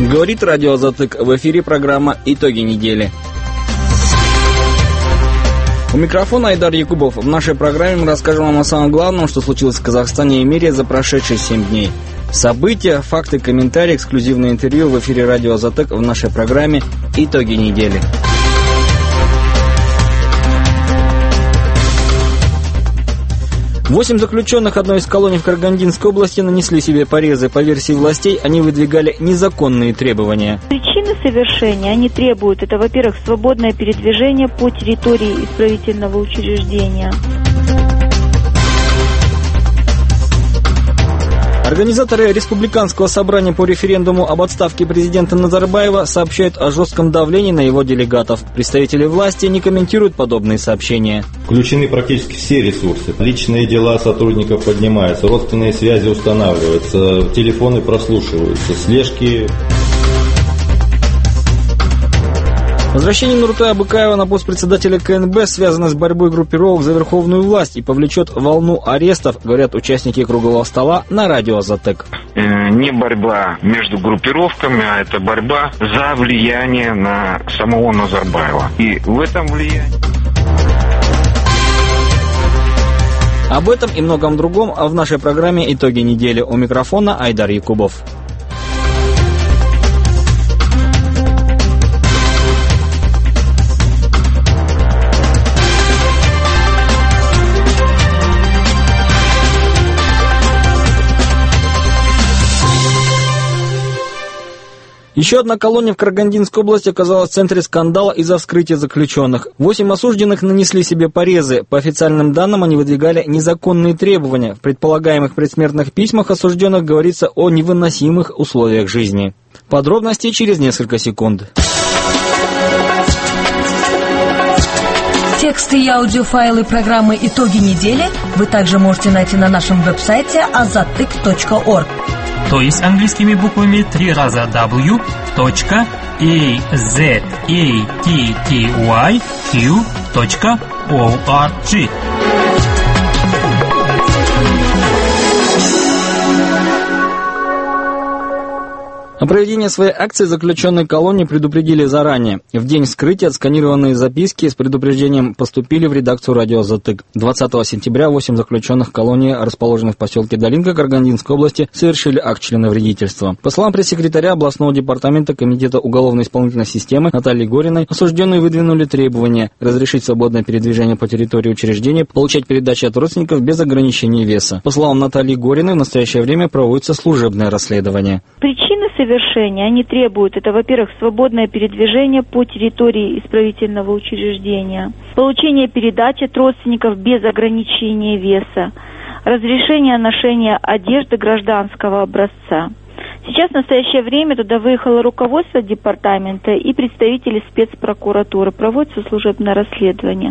Говорит радио Азатык. В эфире программа «Итоги недели». У микрофона Айдар Якубов. В нашей программе мы расскажем вам о самом главном, что случилось в Казахстане и мире за прошедшие 7 дней. События, факты, комментарии, эксклюзивное интервью в эфире радио Азатык в нашей программе «Итоги недели». 8 заключенных одной из колоний в Карагандинской области нанесли себе порезы. По версии властей, они выдвигали незаконные требования. Причины совершения они требуют. Это, во-первых, свободное передвижение по территории исправительного учреждения. Организаторы Республиканского собрания по референдуму об отставке президента Назарбаева сообщают о жестком давлении на его делегатов. Представители власти не комментируют подобные сообщения. Включены практически все ресурсы. Личные дела сотрудников поднимаются, родственные связи устанавливаются, телефоны прослушиваются, слежки. Возвращение Нуртая Быкаева на пост председателя КНБ связано с борьбой группировок за верховную власть и повлечет волну арестов, говорят участники круглого стола на радио Азатык. Не борьба между группировками, а это борьба за влияние на самого Назарбаева. И в этом влиянии... Об этом и многом другом в нашей программе «Итоги недели». У микрофона Айдар Якубов. Еще одна колония в Карагандинской области оказалась в центре скандала из-за вскрытия заключенных. 8 осужденных нанесли себе порезы. По официальным данным, они выдвигали незаконные требования. В предполагаемых предсмертных письмах осужденных говорится о невыносимых условиях жизни. Подробности через несколько секунд. Тексты и аудиофайлы программы «Итоги недели» вы также можете найти на нашем веб-сайте azatyk.org. То есть английскими буквами 3 раза w.azattyq.org. О проведении своей акции заключенные колонии предупредили заранее. В день вскрытия отсканированные записки с предупреждением поступили в редакцию радио Азатык. 20 сентября 8 заключенных колонии, расположенных в поселке Долинка Карагандинской области, совершили акт членовредительства. По словам пресс-секретаря областного департамента Комитета уголовно-исполнительной системы Натальи Гориной, осужденные выдвинули требования разрешить свободное передвижение по территории учреждения, получать передачи от родственников без ограничения веса. По словам Натальи Гориной, в настоящее время проводится служебное расследование. Причины совершения они требуют. Это, во-первых, свободное передвижение по территории исправительного учреждения, получение передач от родственников без ограничения веса, разрешение ношения одежды гражданского образца. Сейчас в настоящее время туда выехало руководство департамента и представители спецпрокуратуры. Проводится служебное расследование.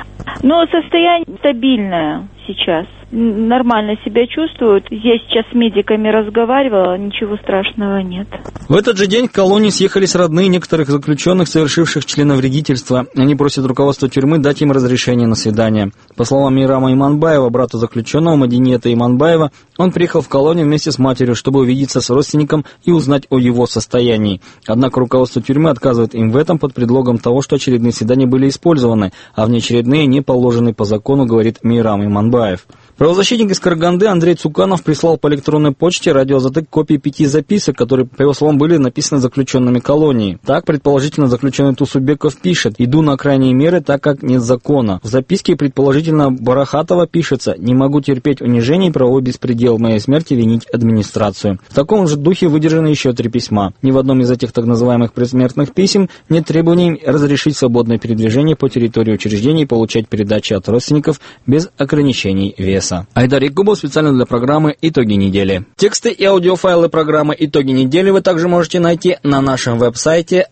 Но состояние стабильное сейчас. Нормально себя чувствуют. Я сейчас с медиками разговаривала, ничего страшного нет. В этот же день к колонии съехались родные некоторых заключенных, совершивших членовредительство. Они просят руководство тюрьмы дать им разрешение на свидание. По словам Мейрама Иманбаева, брата заключенного Мадинета Иманбаева, он приехал в колонию вместе с матерью, чтобы увидеться с родственником и узнать о его состоянии. Однако руководство тюрьмы отказывает им в этом под предлогом того, что очередные свидания были использованы, а внеочередные не положены по закону, говорит Мейрам Иманбаев. Правозащитник из Караганды Андрей Цуканов прислал по электронной почте радио Азатык копии 5 записок, которые, по его словам, были написаны заключенными колонии. Так, предположительно, заключенный Тусубеков пишет: «Иду на крайние меры, так как нет закона». В записке, предположительно, Барахатова пишется: «Не могу терпеть унижений и правовой беспредел, в моей смерти винить администрацию». В таком же духе выдержаны еще 3 письма. Ни в одном из этих так называемых предсмертных писем нет требований разрешить свободное передвижение по территории учреждений и получать передачи от родственников без ограничений веса. Айдар Якубов специально для программы «Итоги недели». Тексты и аудиофайлы программы «Итоги недели» вы также можете найти на нашем веб-сайте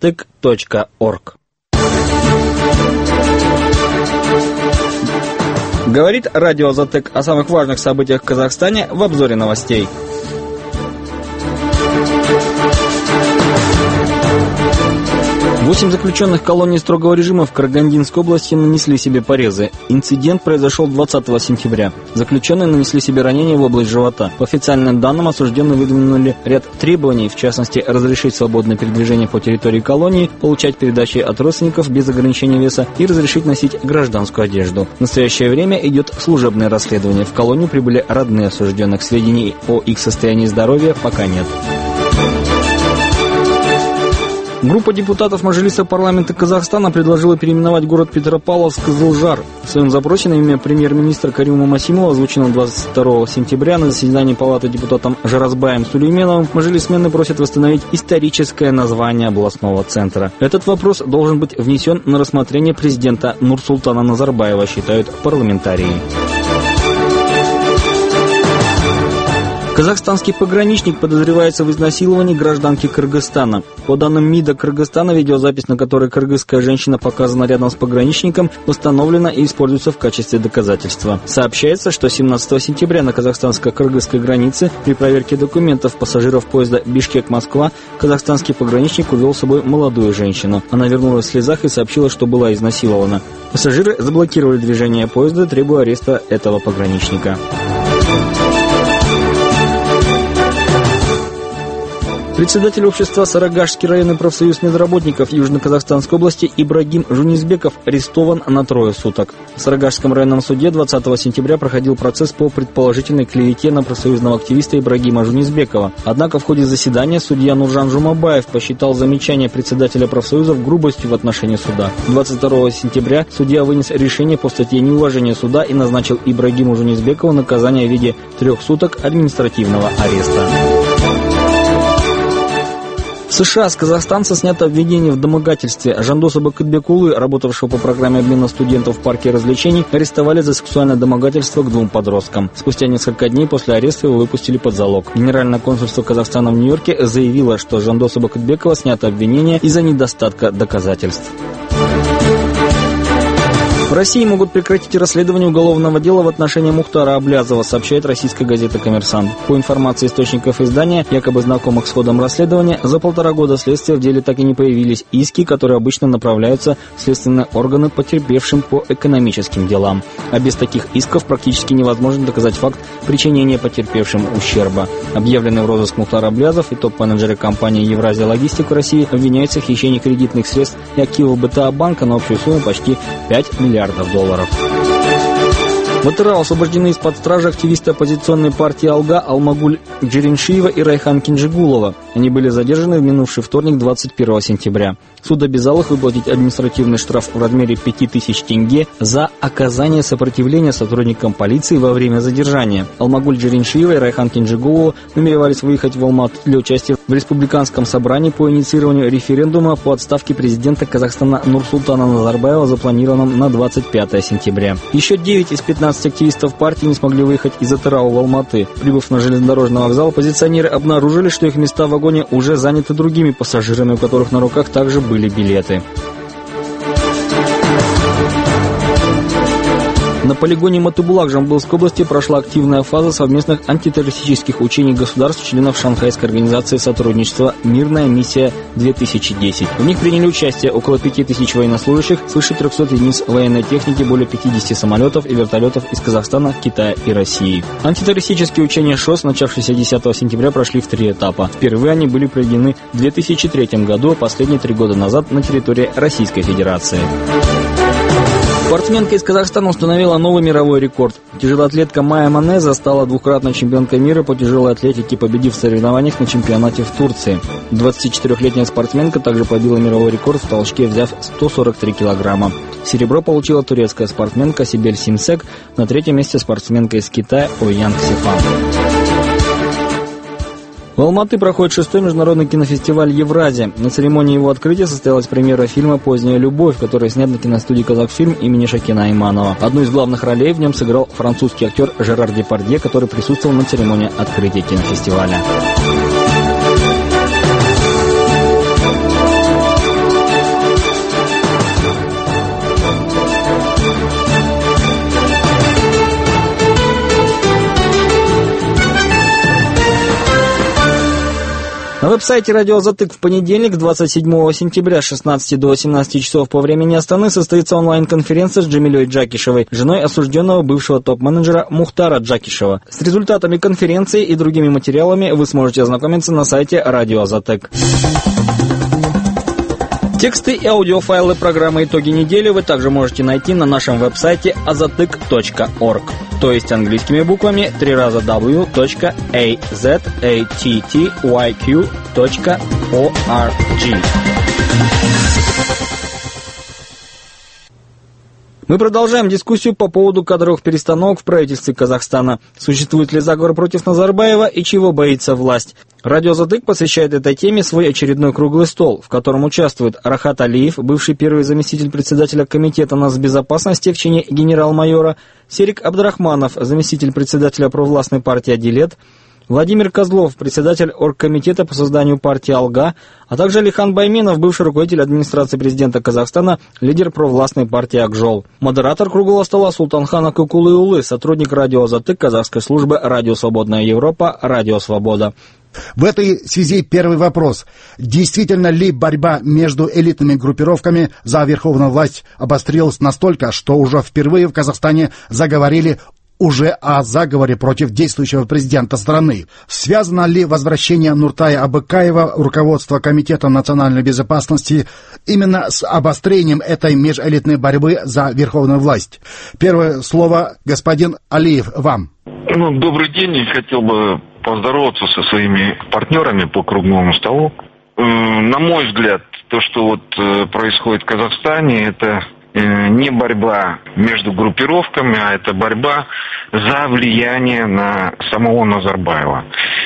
azatyk.org. Говорит радио Азатык о самых важных событиях в Казахстане в обзоре новостей. 8 заключенных колонии строгого режима в Карагандинской области нанесли себе порезы. Инцидент произошел 20 сентября. Заключенные нанесли себе ранения в область живота. По официальным данным, осужденные выдвинули ряд требований, в частности, разрешить свободное передвижение по территории колонии, получать передачи от родственников без ограничения веса и разрешить носить гражданскую одежду. В настоящее время идет служебное расследование. В колонию прибыли родные осужденных. Сведений о их состоянии здоровья пока нет. Группа депутатов Мажилиса парламента Казахстана предложила переименовать город Петропавловск в Кызылжар. В своем запросе на имя премьер-министра Карима Масимова, озвученном 22 сентября на заседании Палаты депутатом Жаразбаем Сулейменовым, мажилисмены просят восстановить историческое название областного центра. Этот вопрос должен быть внесен на рассмотрение президента Нурсултана Назарбаева, считают парламентарии. Казахстанский пограничник подозревается в изнасиловании гражданки Кыргызстана. По данным МИДа Кыргызстана, видеозапись, на которой кыргызская женщина показана рядом с пограничником, установлена и используется в качестве доказательства. Сообщается, что 17 сентября на казахстанско-кыргызской границе при проверке документов пассажиров поезда Бишкек-Москва казахстанский пограничник увел с собой молодую женщину. Она вернулась в слезах и сообщила, что была изнасилована. Пассажиры заблокировали движение поезда, требуя ареста этого пограничника. Председатель общества Сарыагашский районный профсоюз медработников Южно-Казахстанской области Ибрагим Жунизбеков арестован на 3 суток. В Сарыагашском районном суде 20 сентября проходил процесс по предположительной клевете на профсоюзного активиста Ибрагима Жунизбекова. Однако в ходе заседания судья Нуржан Жумабаев посчитал замечание председателя профсоюзов грубостью в отношении суда. 22 сентября судья вынес решение по статье «Неуважение суда» и назначил Ибрагиму Жунизбекову наказание в виде 3 суток административного ареста. В США с казахстанца снято обвинение в домогательстве. Жандоса Бакытбекулы, работавшего по программе обмена студентов в парке развлечений, арестовали за сексуальное домогательство к 2 подросткам. Спустя несколько дней после ареста его выпустили под залог. Генеральное консульство Казахстана в Нью-Йорке заявило, что Жандоса Бакытбекова снято обвинение из-за недостатка доказательств. В России могут прекратить расследование уголовного дела в отношении Мухтара Аблязова, сообщает российская газета «Коммерсант». По информации источников издания, якобы знакомых с ходом расследования, за 1,5 года следствия в деле так и не появились иски, которые обычно направляются в следственные органы потерпевшим по экономическим делам. А без таких исков практически невозможно доказать факт причинения потерпевшим ущерба. Объявленный в розыск Мухтар Аблязов и топ-менеджеры компании «Евразия Логистик» в России обвиняются в хищении кредитных средств и активов БТА банка на общую сумму почти $5 миллиардов. В Атырау освобождены из-под стражи активисты оппозиционной партии «Алга» Алмагуль Джереншиева и Райхан Кинджигулова. Они были задержаны в минувший вторник, 21 сентября. Суд обязал их выплатить административный штраф в размере 5000 тенге за оказание сопротивления сотрудникам полиции во время задержания. Алмагуль Джереншиева и Райхан Кинджигулова намеревались выехать в Алмату для участия в республиканском собрании по инициированию референдума по отставке президента Казахстана Нурсултана Назарбаева, запланированном на 25 сентября. Еще 9 из 15 активистов партии не смогли выехать из Атырау в Алматы. Прибыв на железнодорожный вокзал, оппозиционеры обнаружили, что их места в вагоне уже заняты другими пассажирами, у которых на руках также были билеты. На полигоне Матыбулак Жамбылской области прошла активная фаза совместных антитеррористических учений государств-членов Шанхайской организации сотрудничества «Мирная миссия-2010». В них приняли участие около 5000 военнослужащих, свыше 300 единиц военной техники, более 50 самолетов и вертолетов из Казахстана, Китая и России. Антитеррористические учения ШОС, начавшиеся 10 сентября, прошли в 3 этапа. Впервые они были проведены в 2003 году, а последние 3 года назад на территории Российской Федерации. Спортсменка из Казахстана установила новый мировой рекорд. Тяжелоатлетка Майя Манеза стала 2-кратной чемпионкой мира по тяжелой атлетике, победив в соревнованиях на чемпионате в Турции. 24-летняя спортсменка также побила мировой рекорд в толчке, взяв 143 килограмма. Серебро получила турецкая спортсменка Сибель Симсек, на 3-м месте спортсменка из Китая Ойянг Сифан. В Алматы проходит 6-й международный кинофестиваль «Евразия». На церемонии его открытия состоялась премьера фильма «Поздняя любовь», который снят на киностудии «Казахфильм» имени Шакина Айманова. Одну из главных ролей в нем сыграл французский актер Жерар Депардье, который присутствовал на церемонии открытия кинофестиваля. На веб-сайте «Радио Затык» в понедельник, 27 сентября с 16 до 18 часов по времени Астаны состоится онлайн-конференция с Джамилей Джакишевой, женой осужденного бывшего топ-менеджера Мухтара Джакишева. С результатами конференции и другими материалами вы сможете ознакомиться на сайте «Радио Затык». Тексты и аудиофайлы программы «Итоги недели» вы также можете найти на нашем веб-сайте azatyk.org, то есть английскими буквами www.azattyq.org. Мы продолжаем дискуссию по поводу кадровых перестановок в правительстве Казахстана. Существует ли заговор против Назарбаева и чего боится власть? Радио Затык посвящает этой теме свой очередной круглый стол, в котором участвуют Рахат Алиев, бывший первый заместитель председателя Комитета нацбезопасности в чине генерал-майора, Серик Абдрахманов, заместитель председателя провластной партии «Адилет», Владимир Козлов, председатель оргкомитета по созданию партии «Алга», а также Алихан Байменов, бывший руководитель администрации президента Казахстана, лидер провластной партии «Акжол». Модератор круглого стола Султанхан Акыкулы-Улы, сотрудник радио Затык казахской службы «Радио Свободная Европа», «Радио Свобода». В этой связи первый вопрос. Действительно ли борьба между элитными группировками за верховную власть обострилась настолько, что уже впервые в Казахстане заговорили уже о заговоре против действующего президента страны? Связано ли возвращение Нуртая Абыкаева в руководство Комитета национальной безопасности именно с обострением этой межэлитной борьбы за верховную власть? Первое слово, господин Алиев, вам. Добрый день. Я хотел бы поздороваться со своими партнерами по круглому столу. На мой взгляд, то, что происходит в Казахстане, это не борьба между группировками, а это борьба за влияние на самого Назарбаева.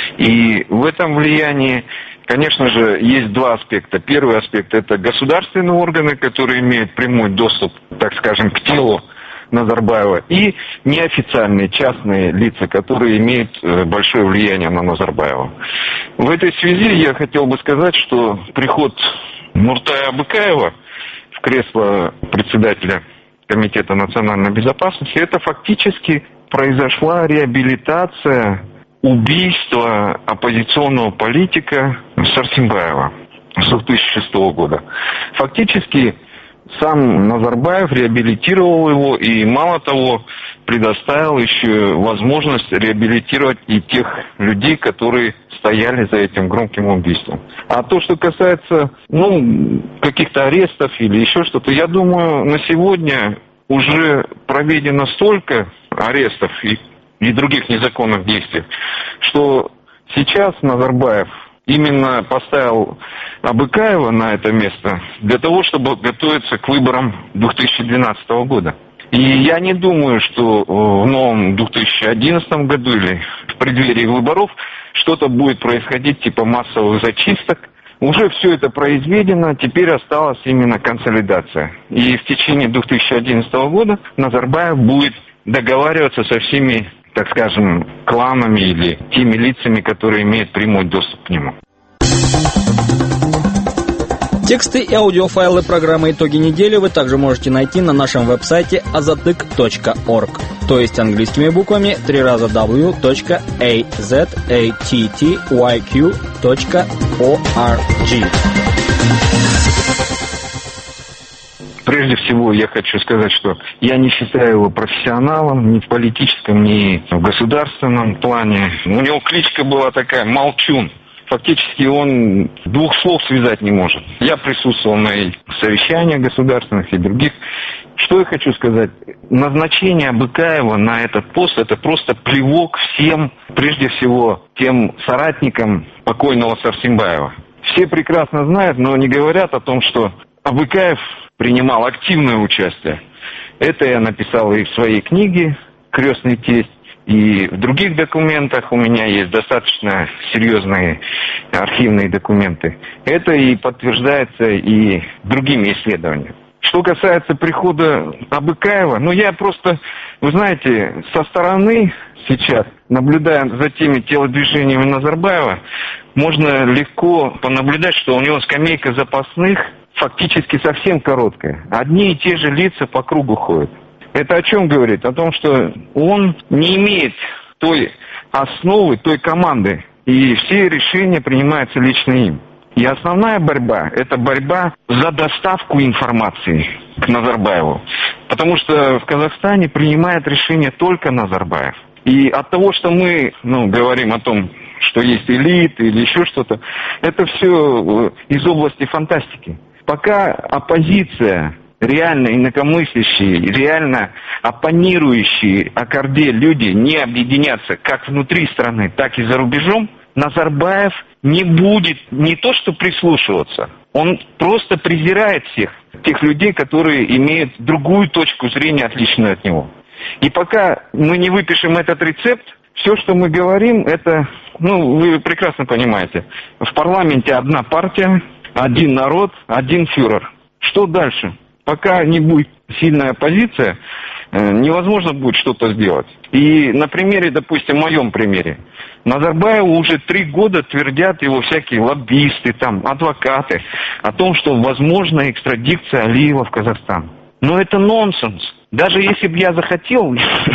И в этом влиянии, конечно же, есть два аспекта. Первый аспект – это государственные органы, которые имеют прямой доступ, так скажем, к телу Назарбаева, и неофициальные частные лица, которые имеют большое влияние на Назарбаева. В этой связи я хотел бы сказать, что приход Нуртая Абыкаева в кресло председателя Комитета национальной безопасности, это фактически произошла реабилитация убийства оппозиционного политика Сарсембаева с 2006 года. Фактически сам Назарбаев реабилитировал его и, мало того, предоставил еще возможность реабилитировать и тех людей, которые стояли за этим громким убийством. А то, что касается каких-то арестов или еще что-то, я думаю, на сегодня уже проведено столько арестов и других незаконных действий, что сейчас Назарбаев именно поставил Абыкаева на это место для того, чтобы готовиться к выборам 2012 года. И я не думаю, что в новом 2011 году или в преддверии выборов что-то будет происходить типа массовых зачисток. Уже все это произведено, теперь осталась именно консолидация. И в течение 2011 года Назарбаев будет договариваться со всеми, так скажем, кланами или теми лицами, которые имеют прямой доступ к нему. Тексты и аудиофайлы программы «Итоги недели» вы также можете найти на нашем веб-сайте azatyk.org, то есть английскими буквами www.azattyq.org. Прежде всего, я хочу сказать, что я не считаю его профессионалом ни в политическом, ни в государственном плане. У него кличка была такая «Молчун». Фактически он двух слов связать не может. Я присутствовал на совещаниях государственных и других. Что я хочу сказать? Назначение Абыкаева на этот пост – это просто плевок всем, прежде всего, тем соратникам покойного Сарсембаева. Все прекрасно знают, но не говорят о том, что Абыкаев принимал активное участие. Это я написал и в своей книге «Крестный тесть», и в других документах у меня есть достаточно серьезные архивные документы. Это и подтверждается и другими исследованиями. Что касается прихода Абыкаева, я просто, вы знаете, со стороны сейчас, наблюдая за теми телодвижениями Назарбаева, можно легко понаблюдать, что у него скамейка запасных фактически совсем короткая. Одни и те же лица по кругу ходят. Это о чем говорит? О том, что он не имеет той основы, той команды, и все решения принимаются лично им. И основная борьба – это борьба за доставку информации к Назарбаеву. Потому что в Казахстане принимает решение только Назарбаев. И от того, что мы говорим о том, что есть элиты или еще что-то, это все из области фантастики. Пока оппозиция, реально инакомыслящие, реально оппонирующие Акарде люди не объединятся как внутри страны, так и за рубежом, Назарбаев не будет не то что прислушиваться, он просто презирает всех тех людей, которые имеют другую точку зрения, отличную от него. И пока мы не выпишем этот рецепт, все, что мы говорим, это, вы прекрасно понимаете, в парламенте одна партия, один народ, один фюрер. Что дальше? Пока не будет сильная оппозиция, невозможно будет что-то сделать. И на примере, допустим, в моем примере, Назарбаеву уже 3 года твердят его всякие лоббисты, адвокаты о том, что возможна экстрадиция Алиева в Казахстан. Но это нонсенс. Даже если бы я захотел,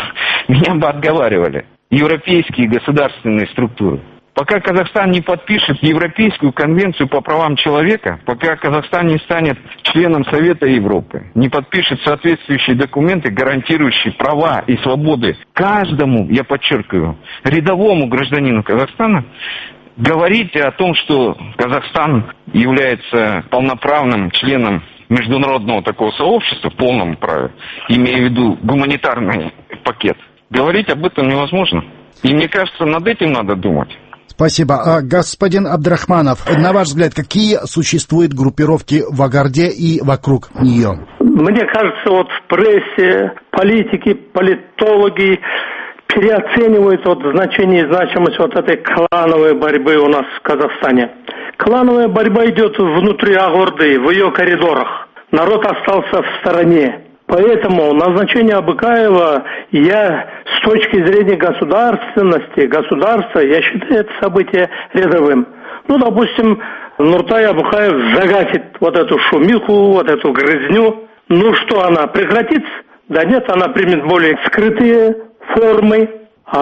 меня бы отговаривали европейские государственные структуры. Пока Казахстан не подпишет Европейскую конвенцию по правам человека, пока Казахстан не станет членом Совета Европы, не подпишет соответствующие документы, гарантирующие права и свободы каждому, я подчеркиваю, рядовому гражданину Казахстана, говорить о том, что Казахстан является полноправным членом международного такого сообщества в полном праве, имея в виду гуманитарный пакет, говорить об этом невозможно. И мне кажется, над этим надо думать. Спасибо. Господин Абдрахманов, на ваш взгляд, какие существуют группировки в Агарде и вокруг нее? Мне кажется, в прессе политики, политологи переоценивают значение и значимость этой клановой борьбы у нас в Казахстане. Клановая борьба идет внутри Агорды, в ее коридорах. Народ остался в стороне. Поэтому назначение Абыкаева я с точки зрения государственности, государства, я считаю это событие рядовым. Допустим, Нуртай Абыкаев загасит эту шумиху, эту грызню. Что она прекратится? Да нет, она примет более скрытые формы.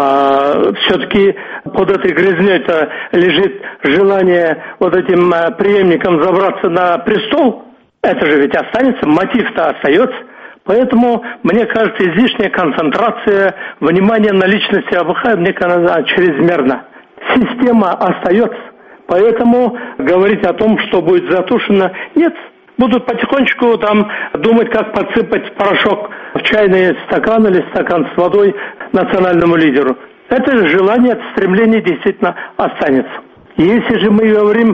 А все-таки под этой грязней-то лежит желание этим преемникам забраться на престол. Это же ведь останется, мотив-то остается. Поэтому, мне кажется, излишняя концентрация внимания на личности Абыкаева, мне кажется, чрезмерна. Система остается. Поэтому говорить о том, что будет затушено, нет. Будут потихонечку думать, как подсыпать порошок в чайный стакан или стакан с водой национальному лидеру. Это желание, это стремление действительно останется. Если же мы говорим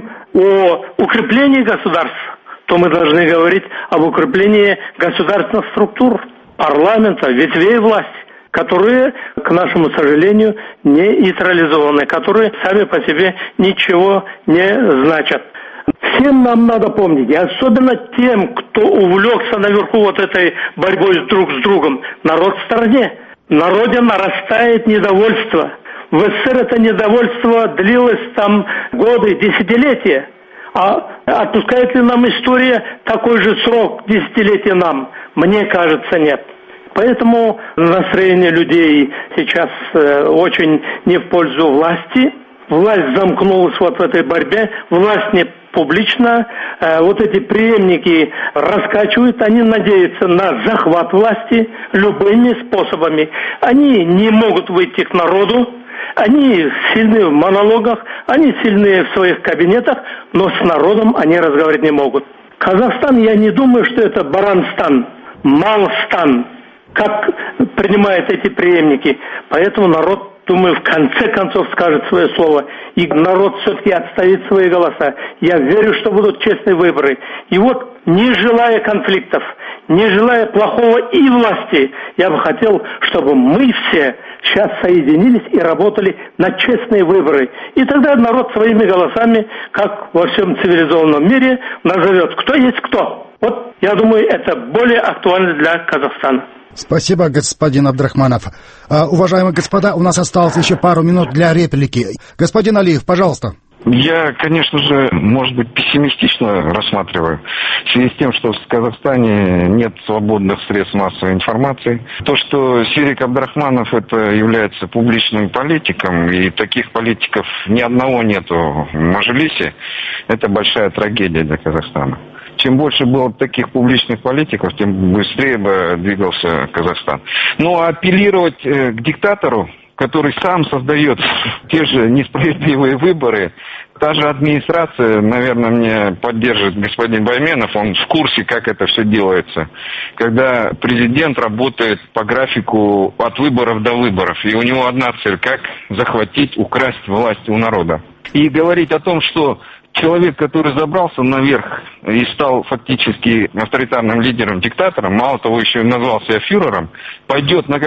о укреплении государства, то мы должны говорить об укреплении государственных структур, парламента, ветвей власти, которые, к нашему сожалению, не нейтрализованы, которые сами по себе ничего не значат. Всем нам надо помнить, и особенно тем, кто увлекся наверху этой борьбой друг с другом, народ в стороне. В народе нарастает недовольство. В СССР это недовольство длилось годы, десятилетия. А отпускает ли нам история такой же срок, десятилетия нам? Мне кажется, нет. Поэтому настроение людей сейчас очень не в пользу власти. Власть замкнулась в этой борьбе, власть не публично. Эти преемники раскачивают, они надеются на захват власти любыми способами. Они не могут выйти к народу. Они сильны в монологах, они сильны в своих кабинетах, но с народом они разговаривать не могут. Казахстан, я не думаю, что это Баранстан, Малстан, как принимают эти преемники. Поэтому народ, думаю, в конце концов скажет свое слово. И народ все-таки отставит свои голоса. Я верю, что будут честные выборы. И не желая конфликтов, не желая плохого и власти, я бы хотел, чтобы мы все сейчас соединились и работали на честные выборы. И тогда народ своими голосами, как во всем цивилизованном мире, назовет, кто есть кто. Я думаю, это более актуально для Казахстана. Спасибо, господин Абдрахманов. Уважаемые господа, у нас осталось еще пару минут для реплики. Господин Алиев, пожалуйста. Я, конечно же, может быть, пессимистично рассматриваю, в связи с тем, что в Казахстане нет свободных средств массовой информации. То, что Серик Абдрахманов это является публичным политиком, и таких политиков ни одного нету в Мажилисе, это большая трагедия для Казахстана. Чем больше было таких публичных политиков, тем быстрее бы двигался Казахстан. Ну, а апеллировать к диктатору, который сам создает те же несправедливые выборы. Та же администрация, наверное, мне поддержит господин Байменов, он в курсе, как это все делается. Когда президент работает по графику от выборов до выборов, и у него одна цель, как захватить, украсть власть у народа. И говорить о том, что человек, который забрался наверх и стал фактически авторитарным лидером, диктатором, мало того, еще и назвал себя фюрером, пойдет на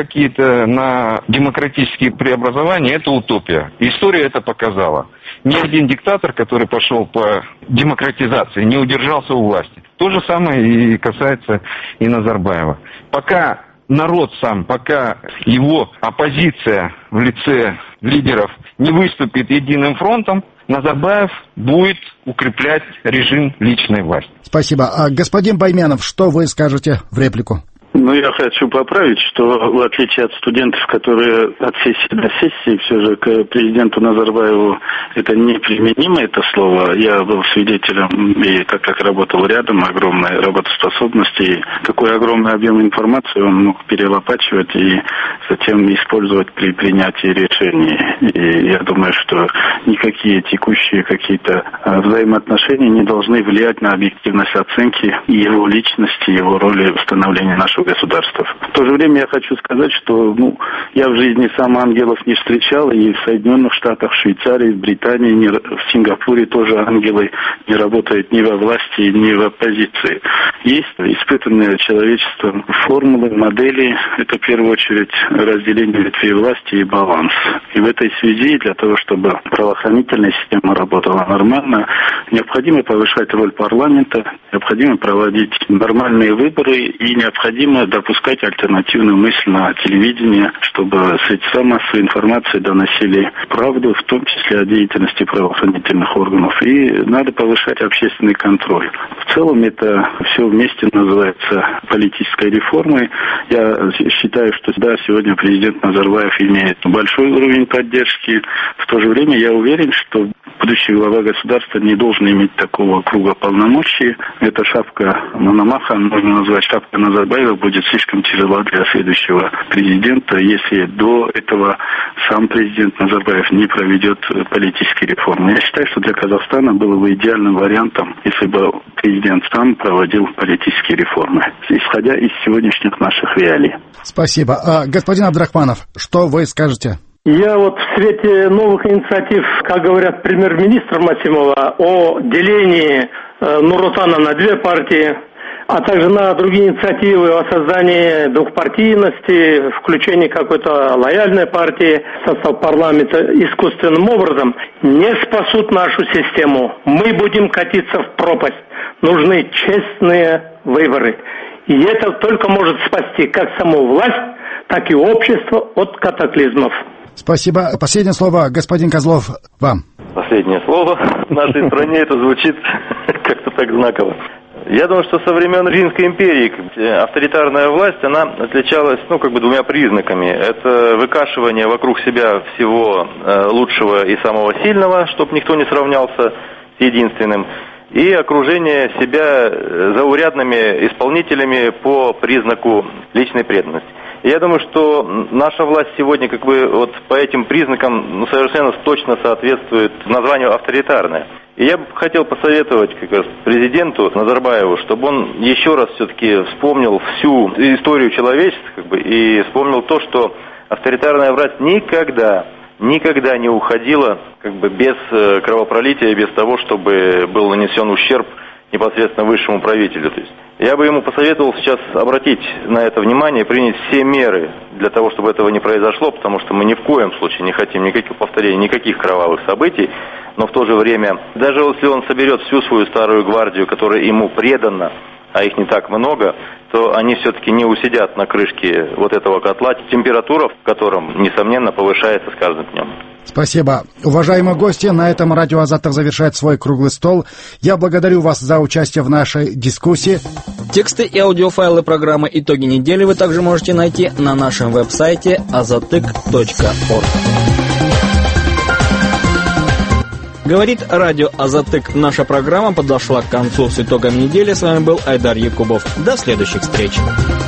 на демократические преобразования, это утопия. История это показала. Ни один диктатор, который пошел по демократизации, не удержался у власти. То же самое и касается и Назарбаева. Пока народ сам, пока его оппозиция в лице лидеров не выступит единым фронтом, Назарбаев будет укреплять режим личной власти. Спасибо. А господин Байменов, что вы скажете в реплику? Ну, я хочу поправить, что в отличие от студентов, которые от сессии до сессии, все же к президенту Назарбаеву это неприменимо, это слово. Я был свидетелем, и так как работал рядом, огромной работоспособности, и какой огромный объем информации он мог перелопачивать и затем использовать при принятии решений. И я думаю, что никакие текущие какие-то взаимоотношения не должны влиять на объективность оценки его личности, его роли в становлении нашего государства. В то же время я хочу сказать, что я в жизни сам ангелов не встречал, и в Соединенных Штатах, в Швейцарии, в Британии, в Сингапуре тоже ангелы не работают ни во власти, ни в оппозиции. Есть испытанные человечеством формулы, модели. Это в первую очередь разделение ветвей власти и баланс. И в этой связи, для того, чтобы правоохранительная система работала нормально, необходимо повышать роль парламента, необходимо проводить нормальные выборы и необходимо допускать альтернативную мысль на телевидении, чтобы средства массовой информации доносили правду, в том числе о деятельности правоохранительных органов. И надо повышать общественный контроль. В целом это все вместе называется политической реформой. Я считаю, что да, сегодня президент Назарбаев имеет большой уровень поддержки. В то же время я уверен, что будущий глава государства не должен иметь такого круга полномочий. Эта шапка Мономаха, можно назвать шапка Назарбаева, будет слишком тяжела для следующего президента, если до этого сам президент Назарбаев не проведет политические реформы. Я считаю, что для Казахстана было бы идеальным вариантом, если бы президент сам проводил политические реформы, исходя из сегодняшних наших реалий. Спасибо. Господин Абдрахманов, что вы скажете? Я в свете новых инициатив, как говорят премьер-министр Масимова, о делении Нур-Отана на две партии, а также на другие инициативы о создании двухпартийности, включении какой-то лояльной партии в состав парламента искусственным образом, не спасут нашу систему. Мы будем катиться в пропасть. Нужны честные выборы. И это только может спасти как саму власть, так и общество от катаклизмов. Спасибо. Последнее слово, господин Козлов, вам. Последнее слово. В нашей стране это звучит как-то так знаково. Я думаю, что со времен Римской империи авторитарная власть, она отличалась, двумя признаками. Это выкашивание вокруг себя всего лучшего и самого сильного, чтобы никто не сравнялся с единственным, и окружение себя заурядными исполнителями по признаку личной преданности. И я думаю, что наша власть сегодня по этим признакам совершенно точно соответствует названию авторитарная. И я бы хотел посоветовать президенту Назарбаеву, чтобы он еще раз все-таки вспомнил всю историю человечества и вспомнил то, что авторитарная власть никогда не уходила без кровопролития, без того, чтобы был нанесен ущерб непосредственно высшему правителю. То есть я бы ему посоветовал сейчас обратить на это внимание и принять все меры для того, чтобы этого не произошло, потому что мы ни в коем случае не хотим никаких повторений, никаких кровавых событий, но в то же время, даже если он соберет всю свою старую гвардию, которая ему предана, а их не так много, то они все-таки не усидят на крышке вот этого котла, температура в котором, несомненно, повышается с каждым днем. Спасибо. Уважаемые гости, на этом радио «Азаток» завершает свой круглый стол. Я благодарю вас за участие в нашей дискуссии. Тексты и аудиофайлы программы «Итоги недели» вы также можете найти на нашем веб-сайте azatyk.org. Говорит радио «Азатык». Наша программа подошла к концу с итогами недели. С вами был Айдар Якубов. До следующих встреч.